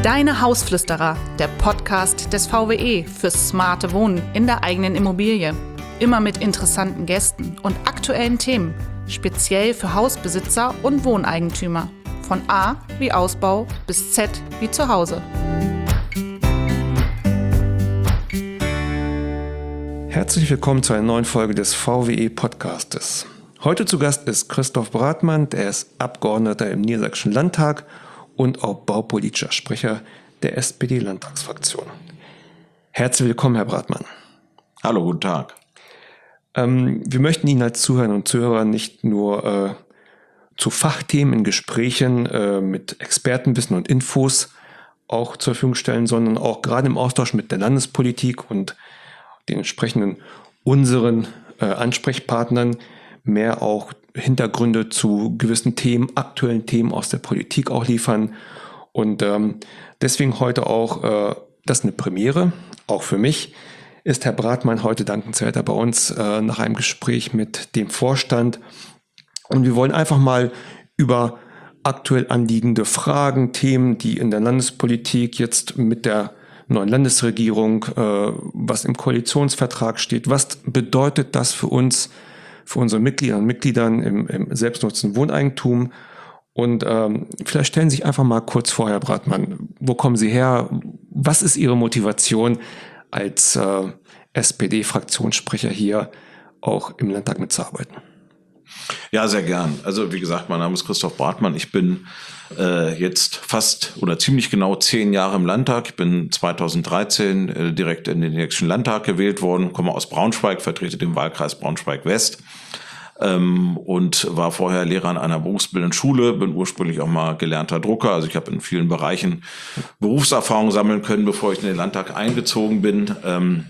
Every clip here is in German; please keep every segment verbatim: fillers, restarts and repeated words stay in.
Deine Hausflüsterer, der Podcast des V W E fürs smarte Wohnen in der eigenen Immobilie. Immer mit interessanten Gästen und aktuellen Themen, speziell für Hausbesitzer und Wohneigentümer. Von A wie Ausbau bis Z wie Zuhause. Herzlich willkommen zu einer neuen Folge des V W E-Podcastes. Heute zu Gast ist Christoph Bratmann, der ist Abgeordneter im Niedersächsischen Landtag und auch baupolitischer Sprecher der S P D-Landtagsfraktion. Herzlich willkommen, Herr Bratmann. Hallo, guten Tag. Ähm, wir möchten Ihnen als Zuhörerinnen und Zuhörer nicht nur äh, zu Fachthemen in Gesprächen äh, mit Expertenwissen und Infos auch zur Verfügung stellen, sondern auch gerade im Austausch mit der Landespolitik und den entsprechenden unseren äh, Ansprechpartnern mehr auch Hintergründe zu gewissen Themen, aktuellen Themen aus der Politik auch liefern. Und ähm, deswegen heute auch, äh, das ist eine Premiere, auch für mich, ist Herr Bratmann heute dankenswerter bei uns äh, nach einem Gespräch mit dem Vorstand. Und wir wollen einfach mal über aktuell anliegende Fragen, Themen, die in der Landespolitik jetzt mit der neuen Landesregierung, äh, was im Koalitionsvertrag steht, was bedeutet das für uns, für unsere Mitglieder und Mitgliedern im, im selbstnutzenden Wohneigentum. Und ähm, vielleicht stellen Sie sich einfach mal kurz vor, Herr Bratmann, wo kommen Sie her? Was ist Ihre Motivation als äh, S P D-Fraktionssprecher hier auch im Landtag mitzuarbeiten? Ja, sehr gern. Also wie gesagt, mein Name ist Christoph Bratmann. Ich bin äh, jetzt fast oder ziemlich genau zehn Jahre im Landtag. Ich bin zweitausenddreizehn äh, direkt in den Niedersächsischen Landtag gewählt worden, komme aus Braunschweig, vertrete den Wahlkreis Braunschweig-West ähm, und war vorher Lehrer an einer berufsbildenden Schule, bin ursprünglich auch mal gelernter Drucker. Also ich habe in vielen Bereichen Berufserfahrung sammeln können, bevor ich in den Landtag eingezogen bin. Ähm,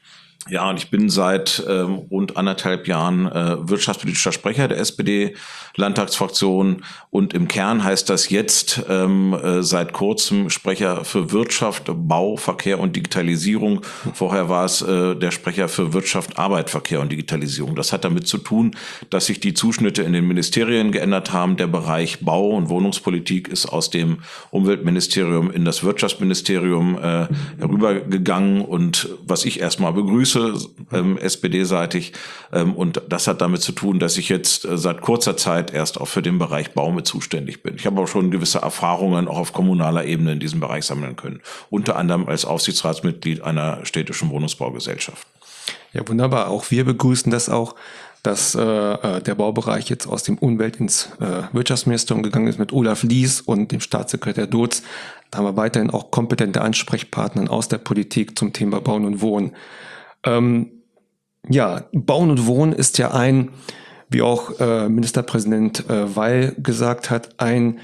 Ja, und ich bin seit ähm, rund anderthalb Jahren äh, wirtschaftspolitischer Sprecher der S P D-Landtagsfraktion und im Kern heißt das jetzt ähm, äh, seit kurzem Sprecher für Wirtschaft, Bau, Verkehr und Digitalisierung. Vorher war es äh, der Sprecher für Wirtschaft, Arbeit, Verkehr und Digitalisierung. Das hat damit zu tun, dass sich die Zuschnitte in den Ministerien geändert haben. Der Bereich Bau- und Wohnungspolitik ist aus dem Umweltministerium in das Wirtschaftsministerium äh, herübergegangen und was ich erstmal begrüße, Ähm, S P D-seitig. Ähm, und das hat damit zu tun, dass ich jetzt äh, seit kurzer Zeit erst auch für den Bereich Bau mit zuständig bin. Ich habe auch schon gewisse Erfahrungen auch auf kommunaler Ebene in diesem Bereich sammeln können. Unter anderem als Aufsichtsratsmitglied einer städtischen Wohnungsbaugesellschaft. Ja, wunderbar. Auch wir begrüßen das auch, dass äh, der Baubereich jetzt aus dem Umwelt ins äh, Wirtschaftsministerium gegangen ist mit Olaf Lies und dem Staatssekretär Dotz. Da haben wir weiterhin auch kompetente Ansprechpartner aus der Politik zum Thema Bauen und Wohnen. Ähm, ja, Bauen und Wohnen ist ja ein, wie auch äh, Ministerpräsident äh, Weil gesagt hat, ein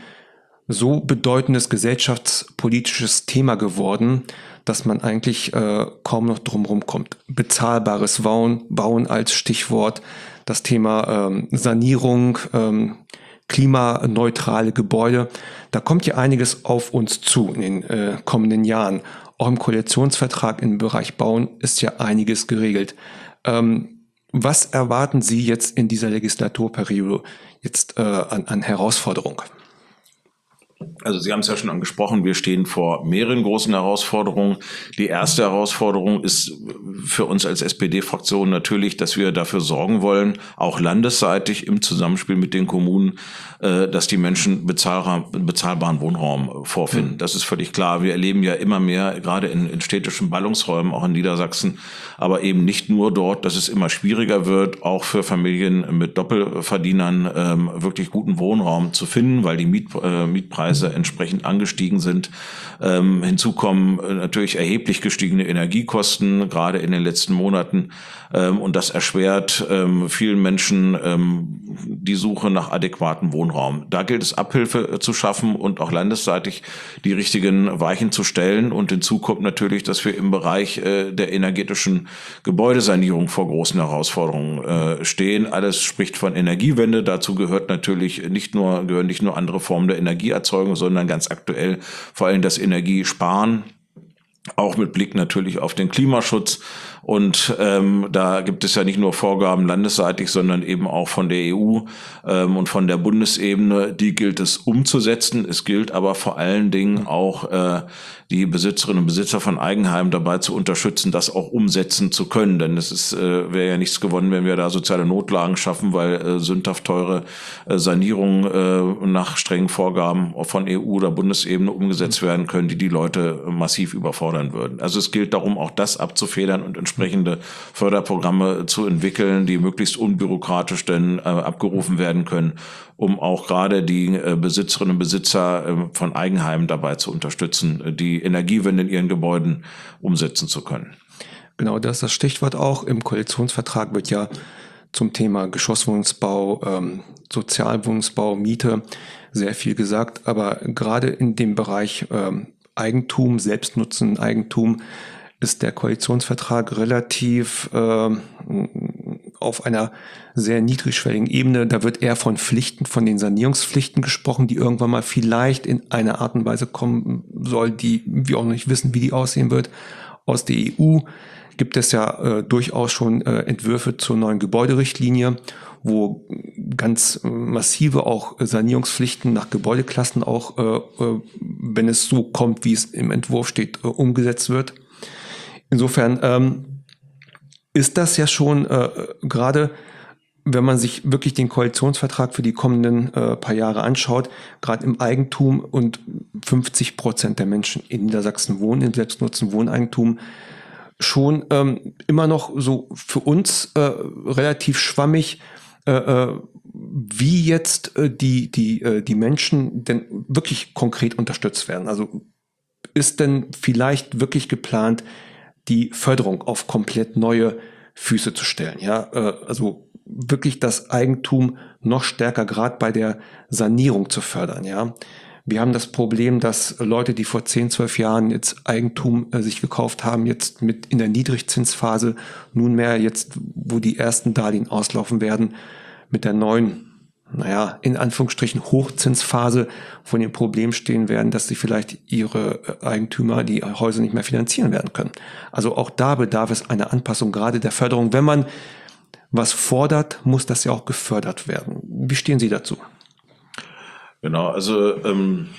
so bedeutendes gesellschaftspolitisches Thema geworden, dass man eigentlich äh, kaum noch drumherum kommt. Bezahlbares Bauen, Bauen als Stichwort, das Thema ähm, Sanierung, ähm, klimaneutrale Gebäude. Da kommt ja einiges auf uns zu in den äh, kommenden Jahren. Auch im Koalitionsvertrag im Bereich Bauen ist ja einiges geregelt. Ähm, was erwarten Sie jetzt in dieser Legislaturperiode jetzt äh, an, an Herausforderungen? Also Sie haben es ja schon angesprochen, wir stehen vor mehreren großen Herausforderungen. Die erste Herausforderung ist für uns als S P D-Fraktion natürlich, dass wir dafür sorgen wollen, auch landesseitig im Zusammenspiel mit den Kommunen, dass die Menschen bezahlbaren Wohnraum vorfinden. Das ist völlig klar. Wir erleben ja immer mehr, gerade in, in städtischen Ballungsräumen, auch in Niedersachsen, aber eben nicht nur dort, dass es immer schwieriger wird, auch für Familien mit Doppelverdienern ähm, wirklich guten Wohnraum zu finden, weil die Miet, äh, Mietpreise entsprechend angestiegen sind. Ähm, hinzu kommen äh, natürlich erheblich gestiegene Energiekosten, gerade in den letzten Monaten. Ähm, und das erschwert ähm, vielen Menschen ähm, die Suche nach adäquatem Wohnraum. Da gilt es, Abhilfe äh, zu schaffen und auch landesseitig die richtigen Weichen zu stellen. Und hinzu kommt natürlich, dass wir im Bereich äh, der energetischen Gebäudesanierung vor großen Herausforderungen äh, stehen. Alles spricht von Energiewende. Dazu gehört natürlich nicht nur, gehören nicht nur andere Formen der Energieerzeugung, sondern ganz aktuell vor allem das Energiesparen. Auch mit Blick natürlich auf den Klimaschutz. Und ähm, da gibt es ja nicht nur Vorgaben landesseitig, sondern eben auch von der E U ähm, und von der Bundesebene. Die gilt es umzusetzen. Es gilt aber vor allen Dingen auch äh, die Besitzerinnen und Besitzer von Eigenheimen dabei zu unterstützen, das auch umsetzen zu können. Denn es ist äh, wäre ja nichts gewonnen, wenn wir da soziale Notlagen schaffen, weil äh, sündhaft teure äh, Sanierungen äh, nach strengen Vorgaben von E U oder Bundesebene umgesetzt werden können, die die Leute massiv überfordern würden. Also es gilt darum, auch das abzufedern und entsprechende Förderprogramme zu entwickeln, die möglichst unbürokratisch denn äh, abgerufen werden können, um auch gerade die äh, Besitzerinnen und Besitzer äh, von Eigenheimen dabei zu unterstützen, äh, die Energiewende in ihren Gebäuden umsetzen zu können. Genau, das ist das Stichwort auch. Im Koalitionsvertrag wird ja zum Thema Geschosswohnungsbau, ähm, Sozialwohnungsbau, Miete sehr viel gesagt. Aber gerade in dem Bereich ähm, Eigentum, Selbstnutzen, Eigentum ist der Koalitionsvertrag relativ äh, auf einer sehr niedrigschwelligen Ebene. Da wird eher von Pflichten, von den Sanierungspflichten gesprochen, die irgendwann mal vielleicht in einer Art und Weise kommen soll, die wir auch noch nicht wissen, wie die aussehen wird. Aus der E U gibt es ja äh, durchaus schon äh, Entwürfe zur neuen Gebäuderichtlinie, wo ganz äh, massive auch Sanierungspflichten nach Gebäudeklassen auch, äh, äh, wenn es so kommt, wie es im Entwurf steht, äh, umgesetzt wird. Insofern ähm, ist das ja schon äh, gerade, wenn man sich wirklich den Koalitionsvertrag für die kommenden äh, paar Jahre anschaut, gerade im Eigentum und fünfzig Prozent der Menschen in Niedersachsen wohnen, in Selbstnutzen Wohneigentum, schon ähm, immer noch so für uns äh, relativ schwammig, äh, äh, wie jetzt äh, die, die, äh, die Menschen denn wirklich konkret unterstützt werden. Also ist denn vielleicht wirklich geplant, die Förderung auf komplett neue Füße zu stellen? Ja, äh, also wirklich das Eigentum noch stärker, gerade bei der Sanierung zu fördern. Ja, wir haben das Problem, dass Leute, die vor zehn, zwölf Jahren jetzt Eigentum äh, sich gekauft haben, jetzt mit in der Niedrigzinsphase nunmehr jetzt, wo die ersten Darlehen auslaufen werden, mit der neuen, naja, in Anführungsstrichen Hochzinsphase vor dem Problem stehen werden, dass sie vielleicht ihre Eigentümer, die Häuser nicht mehr finanzieren werden können. Also auch da bedarf es einer Anpassung, gerade der Förderung. Wenn man was fordert, muss das ja auch gefördert werden. Wie stehen Sie dazu? Genau, also ähm,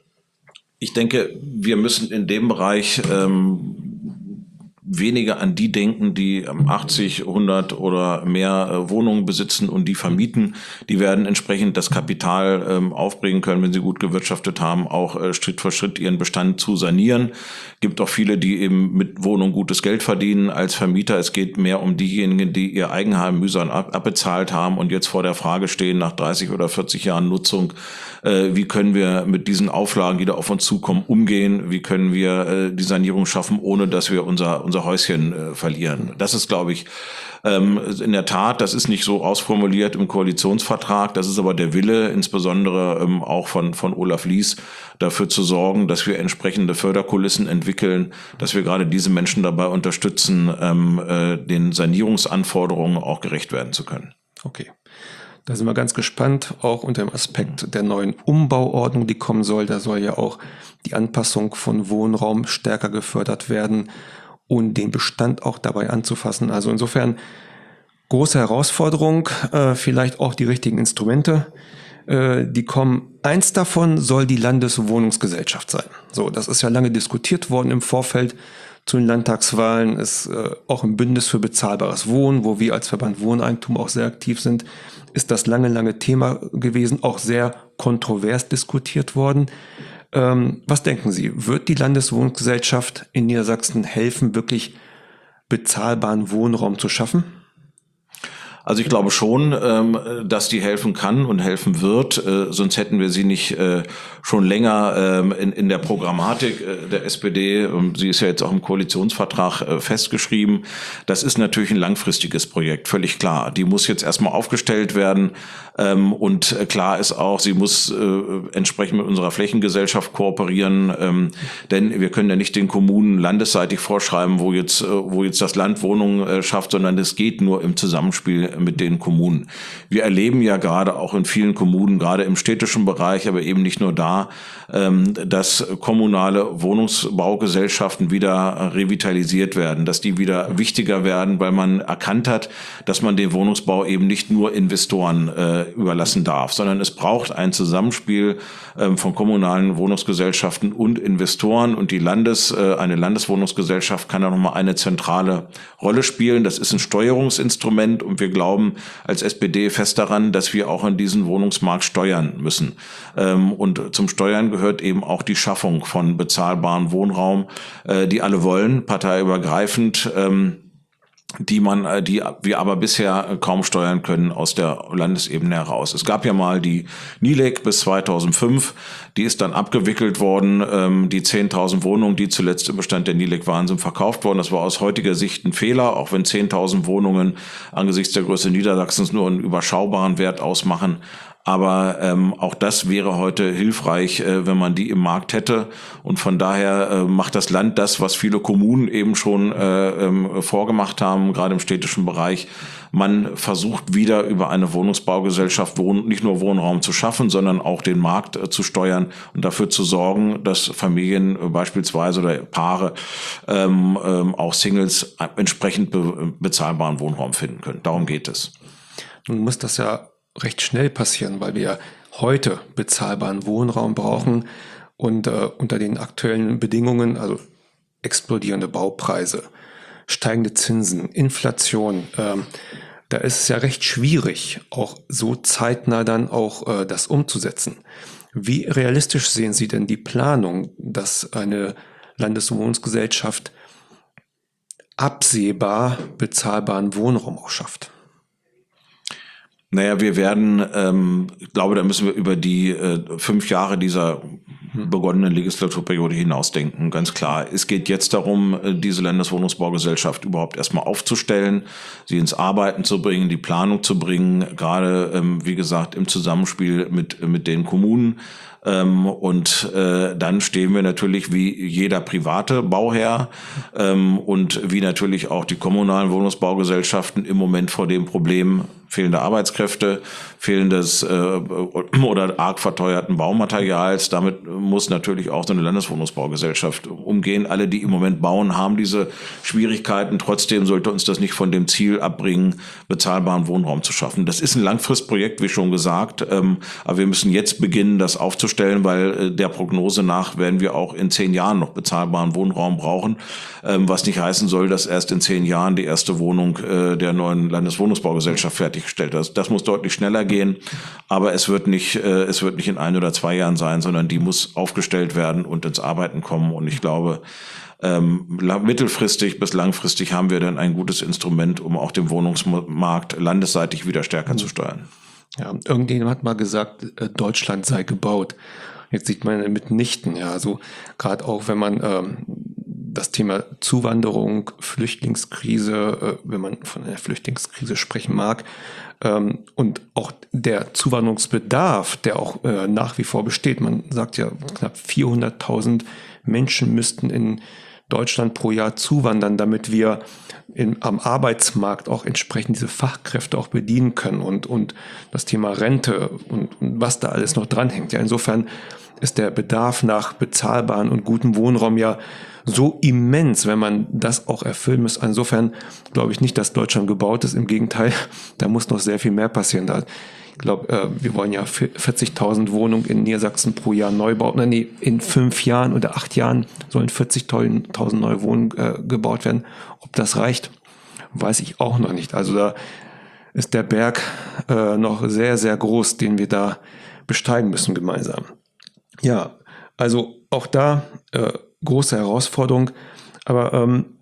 ich denke, wir müssen in dem Bereich ähm, weniger an die denken, die achtzig, hundert oder mehr äh, Wohnungen besitzen und die vermieten. Die werden entsprechend das Kapital ähm, aufbringen können, wenn sie gut gewirtschaftet haben, auch äh, Schritt für Schritt ihren Bestand zu sanieren. Gibt auch viele, die eben mit Wohnungen gutes Geld verdienen als Vermieter. Es geht mehr um diejenigen, die ihr Eigenheim mühsam ab- abbezahlt haben und jetzt vor der Frage stehen, nach dreißig oder vierzig Jahren Nutzung, äh, wie können wir mit diesen Auflagen, die da auf uns zukommen, umgehen? Wie können wir äh, die Sanierung schaffen, ohne dass wir unser, unser Häuschen äh, verlieren? Das ist, glaube ich, ähm, in der Tat, das ist nicht so ausformuliert im Koalitionsvertrag, das ist aber der Wille, insbesondere ähm, auch von, von Olaf Lies, dafür zu sorgen, dass wir entsprechende Förderkulissen entwickeln, dass wir gerade diese Menschen dabei unterstützen, ähm, äh, den Sanierungsanforderungen auch gerecht werden zu können. Okay. Da sind wir ganz gespannt, auch unter dem Aspekt der neuen Umbauordnung, die kommen soll. Da soll ja auch die Anpassung von Wohnraum stärker gefördert werden und den Bestand auch dabei anzufassen. Also insofern große Herausforderung, äh, vielleicht auch die richtigen Instrumente, äh, die kommen. Eins davon soll die Landeswohnungsgesellschaft sein. So, das ist ja lange diskutiert worden im Vorfeld zu den Landtagswahlen, ist äh, auch im Bündnis für bezahlbares Wohnen, wo wir als Verband Wohneigentum auch sehr aktiv sind, ist das lange, lange Thema gewesen, auch sehr kontrovers diskutiert worden. Ähm, was denken Sie, wird die Landeswohnungsgesellschaft in Niedersachsen helfen, wirklich bezahlbaren Wohnraum zu schaffen? Also ich glaube schon, ähm, dass die helfen kann und helfen wird, äh, sonst hätten wir sie nicht äh, schon länger ähm, in, in der Programmatik äh, der S P D, ähm, sie ist ja jetzt auch im Koalitionsvertrag äh, festgeschrieben. Das ist natürlich ein langfristiges Projekt, völlig klar. Die muss jetzt erstmal aufgestellt werden ähm, und äh, klar ist auch, sie muss äh, entsprechend mit unserer Flächengesellschaft kooperieren, ähm, denn wir können ja nicht den Kommunen landesseitig vorschreiben, wo jetzt, äh, wo jetzt das Land Wohnungen äh, schafft, sondern es geht nur im Zusammenspiel mit den Kommunen. Wir erleben ja gerade auch in vielen Kommunen, gerade im städtischen Bereich, aber eben nicht nur da, dass kommunale Wohnungsbaugesellschaften wieder revitalisiert werden, dass die wieder wichtiger werden, weil man erkannt hat, dass man den Wohnungsbau eben nicht nur Investoren äh, überlassen darf, sondern es braucht ein Zusammenspiel ähm, von kommunalen Wohnungsgesellschaften und Investoren, und die Landes, äh, eine Landeswohnungsgesellschaft kann da nochmal eine zentrale Rolle spielen. Das ist ein Steuerungsinstrument, und wir glauben als S P D fest daran, dass wir auch in diesen Wohnungsmarkt steuern müssen. Ähm, und zum Steuern gehört eben auch die Schaffung von bezahlbarem Wohnraum, äh, die alle wollen, parteiübergreifend, ähm, die man, die wir aber bisher kaum steuern können aus der Landesebene heraus. Es gab ja mal die N I L E G bis zweitausendfünf, die ist dann abgewickelt worden. Die zehntausend Wohnungen, die zuletzt im Bestand der N I L E G waren, sind verkauft worden. Das war aus heutiger Sicht ein Fehler, auch wenn zehntausend Wohnungen angesichts der Größe Niedersachsens nur einen überschaubaren Wert ausmachen. Aber ähm, auch das wäre heute hilfreich, äh, wenn man die im Markt hätte. Und von daher äh, macht das Land das, was viele Kommunen eben schon äh, ähm, vorgemacht haben, gerade im städtischen Bereich. Man versucht wieder über eine Wohnungsbaugesellschaft Wohn- nicht nur Wohnraum zu schaffen, sondern auch den Markt äh, zu steuern und dafür zu sorgen, dass Familien äh, beispielsweise oder Paare, ähm, ähm, auch Singles, äh, entsprechend be- bezahlbaren Wohnraum finden können. Darum geht es. Nun muss das ja recht schnell passieren, weil wir ja heute bezahlbaren Wohnraum brauchen und äh, unter den aktuellen Bedingungen, also explodierende Baupreise, steigende Zinsen, Inflation, ähm, da ist es ja recht schwierig, auch so zeitnah dann auch äh, das umzusetzen. Wie realistisch sehen Sie denn die Planung, dass eine Landeswohnungsgesellschaft absehbar bezahlbaren Wohnraum auch schafft? Naja, wir werden, ähm, ich glaube, da müssen wir über die äh, fünf Jahre dieser begonnenen Legislaturperiode hinausdenken, ganz klar. Es geht jetzt darum, diese Landeswohnungsbaugesellschaft überhaupt erstmal aufzustellen, sie ins Arbeiten zu bringen, die Planung zu bringen, gerade, ähm, wie gesagt, im Zusammenspiel mit, mit den Kommunen. Ähm, und äh, dann stehen wir natürlich wie jeder private Bauherr ähm, und wie natürlich auch die kommunalen Wohnungsbaugesellschaften im Moment vor dem Problem fehlende Arbeitskräfte, fehlendes äh, oder arg verteuerten Baumaterials. Damit muss natürlich auch so eine Landeswohnungsbaugesellschaft umgehen. Alle, die im Moment bauen, haben diese Schwierigkeiten. Trotzdem sollte uns das nicht von dem Ziel abbringen, bezahlbaren Wohnraum zu schaffen. Das ist ein Langfristprojekt, wie schon gesagt, ähm, aber wir müssen jetzt beginnen, das aufzustellen, weil äh, der Prognose nach werden wir auch in zehn Jahren noch bezahlbaren Wohnraum brauchen, ähm, was nicht heißen soll, dass erst in zehn Jahren die erste Wohnung äh, der neuen Landeswohnungsbaugesellschaft fertig gestellt ist. Das muss deutlich schneller gehen, aber es wird nicht, äh, es wird nicht in ein oder zwei Jahren sein, sondern die muss aufgestellt werden und ins Arbeiten kommen. Und ich glaube, ähm, mittelfristig bis langfristig haben wir dann ein gutes Instrument, um auch den Wohnungsmarkt landesseitig wieder stärker mhm. zu steuern. Ja, irgendjemand hat mal gesagt, Deutschland sei gebaut. Jetzt sieht man mitnichten, ja, also gerade auch wenn man ähm, das Thema Zuwanderung, Flüchtlingskrise, äh, wenn man von einer Flüchtlingskrise sprechen mag, ähm, und auch der Zuwanderungsbedarf, der auch äh, nach wie vor besteht. Man sagt ja, knapp vierhunderttausend Menschen müssten in Deutschland pro Jahr zuwandern, damit wir in, am Arbeitsmarkt auch entsprechend diese Fachkräfte auch bedienen können und, und das Thema Rente und, und was da alles noch dranhängt. Ja, insofern ist der Bedarf nach bezahlbaren und gutem Wohnraum ja so immens, wenn man das auch erfüllen muss. Insofern glaube ich nicht, dass Deutschland gebaut ist. Im Gegenteil, da muss noch sehr viel mehr passieren. Da Ich glaube, äh, wir wollen ja vierzigtausend Wohnungen in Niedersachsen pro Jahr neu bauen. Nein, nee, in fünf Jahren oder acht Jahren sollen vierzigtausend neue Wohnungen äh, gebaut werden. Ob das reicht, weiß ich auch noch nicht. Also da ist der Berg äh, noch sehr, sehr groß, den wir da besteigen müssen gemeinsam. Ja, also auch da äh, große Herausforderung, aber ähm,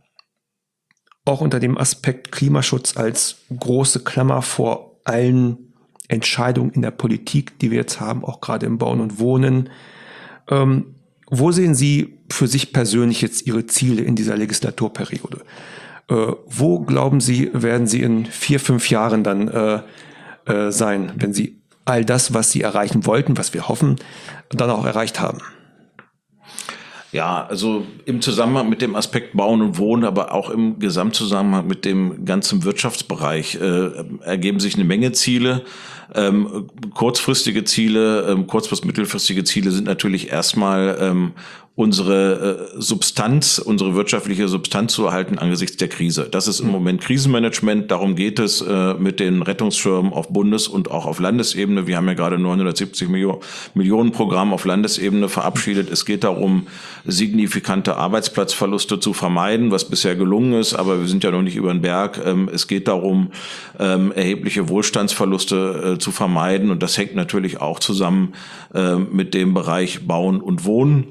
auch unter dem Aspekt Klimaschutz als große Klammer vor allen Entscheidungen in der Politik, die wir jetzt haben, auch gerade im Bauen und Wohnen. Ähm, wo sehen Sie für sich persönlich jetzt Ihre Ziele in dieser Legislaturperiode? Äh, wo glauben Sie, werden Sie in vier, fünf Jahren dann äh, äh, sein, wenn Sie all das, was Sie erreichen wollten, was wir hoffen, dann auch erreicht haben? Ja, also im Zusammenhang mit dem Aspekt Bauen und Wohnen, aber auch im Gesamtzusammenhang mit dem ganzen Wirtschaftsbereich äh, ergeben sich eine Menge Ziele. Ähm, kurzfristige Ziele, ähm, kurz- bis mittelfristige Ziele sind natürlich erstmal ähm, unsere äh, Substanz, unsere wirtschaftliche Substanz zu erhalten angesichts der Krise. Das ist im Moment Krisenmanagement. Darum geht es äh, mit den Rettungsschirmen auf Bundes- und auch auf Landesebene. Wir haben ja gerade neunhundertsiebzig Millionen Programm auf Landesebene verabschiedet. Es geht darum, signifikante Arbeitsplatzverluste zu vermeiden, was bisher gelungen ist, aber wir sind ja noch nicht über den Berg. Ähm, es geht darum, ähm, erhebliche Wohlstandsverluste äh, zu vermeiden, und das hängt natürlich auch zusammen äh, mit dem Bereich Bauen und Wohnen.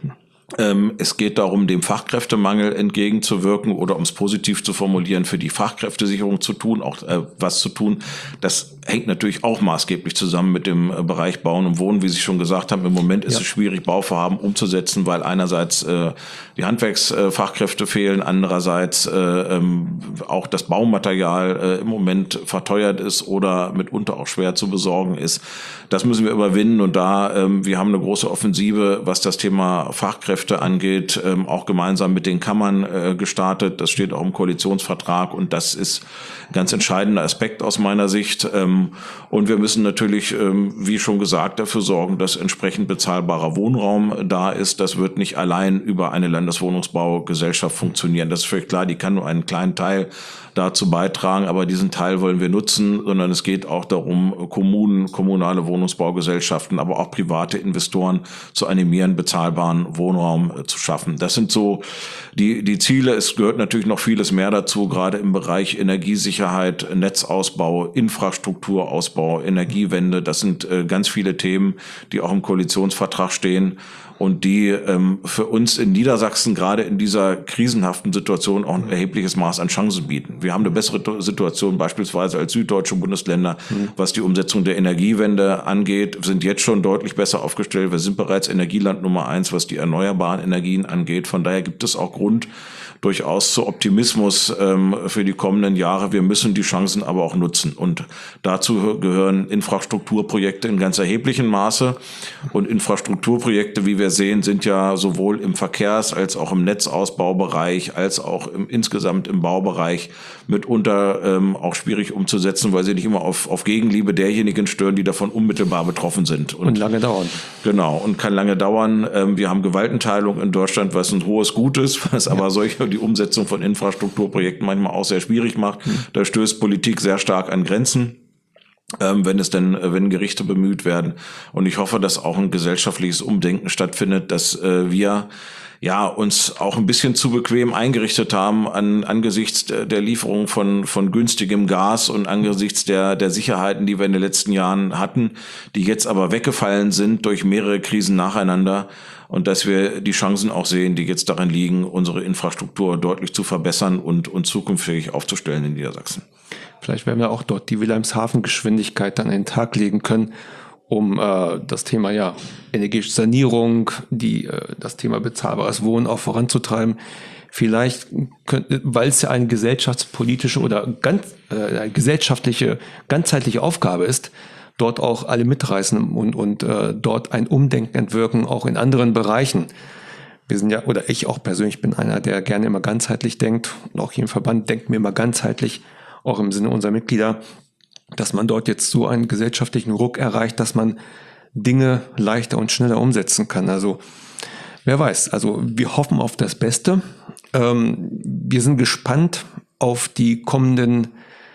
Es geht darum, dem Fachkräftemangel entgegenzuwirken oder, um es positiv zu formulieren, für die Fachkräftesicherung zu tun, auch äh, was zu tun. Das hängt natürlich auch maßgeblich zusammen mit dem äh, Bereich Bauen und Wohnen. Wie Sie schon gesagt haben, im Moment ist ja. es schwierig, Bauvorhaben umzusetzen, weil einerseits äh, die Handwerksfachkräfte äh, fehlen, andererseits äh, ähm, auch das Baumaterial äh, im Moment verteuert ist oder mitunter auch schwer zu besorgen ist. Das müssen wir überwinden, und da ähm, wir haben eine große Offensive, was das Thema Fachkräfte angeht, ähm, auch gemeinsam mit den Kammern äh, gestartet. Das steht auch im Koalitionsvertrag, und das ist ein ganz entscheidender Aspekt aus meiner Sicht. Ähm, und wir müssen natürlich, ähm, wie schon gesagt, dafür sorgen, dass entsprechend bezahlbarer Wohnraum da ist. Das wird nicht allein über eine Landeswohnungsbaugesellschaft funktionieren. Das ist völlig klar, die kann nur einen kleinen Teil dazu beitragen, aber diesen Teil wollen wir nutzen, sondern es geht auch darum, Kommunen, kommunale Wohnungsbaugesellschaften, aber auch private Investoren zu animieren, bezahlbaren Wohnraum zu schaffen. Das sind so die, die Ziele. Es gehört natürlich noch vieles mehr dazu, gerade im Bereich Energiesicherheit, Netzausbau, Infrastrukturausbau, Energiewende. Das sind äh, ganz viele Themen, die auch im Koalitionsvertrag stehen und die ähm, für uns in Niedersachsen gerade in dieser krisenhaften Situation auch ein erhebliches Maß an Chancen bieten. Wir haben eine bessere Situation beispielsweise als süddeutsche Bundesländer, mhm. was die Umsetzung der Energiewende angeht, sind jetzt schon deutlich besser aufgestellt. Wir sind bereits Energieland Nummer eins, was die erneuerbaren Energien angeht. Von daher gibt es auch Grund durchaus zu Optimismus ähm, für die kommenden Jahre. Wir müssen die Chancen aber auch nutzen. Und dazu gehören Infrastrukturprojekte in ganz erheblichem Maße. Und Infrastrukturprojekte, wie wir sehen, sind ja sowohl im Verkehrs- als auch im Netzausbaubereich, als auch im, insgesamt im Baubereich mitunter ähm, auch schwierig umzusetzen, weil sie nicht immer auf, auf Gegenliebe derjenigen stören, die davon unmittelbar betroffen sind. Und, und lange dauern. Genau, und kann lange dauern. Ähm, wir haben Gewaltenteilung in Deutschland, was ein hohes Gut ist, was ja. aber solche die Umsetzung von Infrastrukturprojekten manchmal auch sehr schwierig macht. Mhm. Da stößt Politik sehr stark an Grenzen, ähm, wenn es denn, wenn Gerichte bemüht werden. Und ich hoffe, dass auch ein gesellschaftliches Umdenken stattfindet, dass äh, wir ja uns auch ein bisschen zu bequem eingerichtet haben an, angesichts der, der Lieferung von, von günstigem Gas und angesichts der, der Sicherheiten, die wir in den letzten Jahren hatten, die jetzt aber weggefallen sind durch mehrere Krisen nacheinander. Und dass wir die Chancen auch sehen, die jetzt darin liegen, unsere Infrastruktur deutlich zu verbessern und, und zukunftsfähig aufzustellen in Niedersachsen. Vielleicht werden wir auch dort die Wilhelmshaven-Geschwindigkeit dann an den Tag legen können, um äh, das Thema ja energetische Sanierung, die äh, das Thema bezahlbares Wohnen auch voranzutreiben. Vielleicht, könnte, weil es ja eine gesellschaftspolitische oder ganz äh, eine gesellschaftliche, ganzheitliche Aufgabe ist, dort auch alle mitreißen und, und äh, dort ein Umdenken entwirken, auch in anderen Bereichen. Wir sind ja, oder ich auch persönlich bin einer, der gerne immer ganzheitlich denkt, und auch hier im Verband denken wir immer ganzheitlich, auch im Sinne unserer Mitglieder, dass man dort jetzt so einen gesellschaftlichen Ruck erreicht, dass man Dinge leichter und schneller umsetzen kann. Also wer weiß, also wir hoffen auf das Beste. Ähm, wir sind gespannt auf die kommenden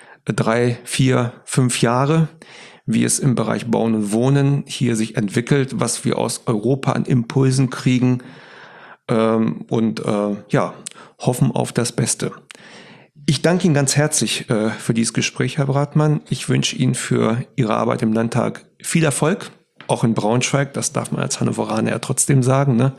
drei, vier, fünf Jahre, wie es im Bereich Bauen und Wohnen hier sich entwickelt, was wir aus Europa an Impulsen kriegen ähm, und äh, ja, hoffen auf das Beste. Ich danke Ihnen ganz herzlich äh, für dieses Gespräch, Herr Bratmann. Ich wünsche Ihnen für Ihre Arbeit im Landtag viel Erfolg, auch in Braunschweig, das darf man als Hannoveraner ja trotzdem sagen, ne?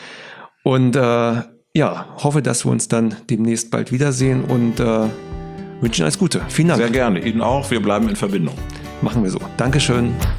Und äh, ja, hoffe, dass wir uns dann demnächst bald wiedersehen und äh, wünsche Ihnen alles Gute. Vielen Dank. Sehr gerne, Ihnen auch. Wir bleiben in Verbindung. Machen wir so. Dankeschön.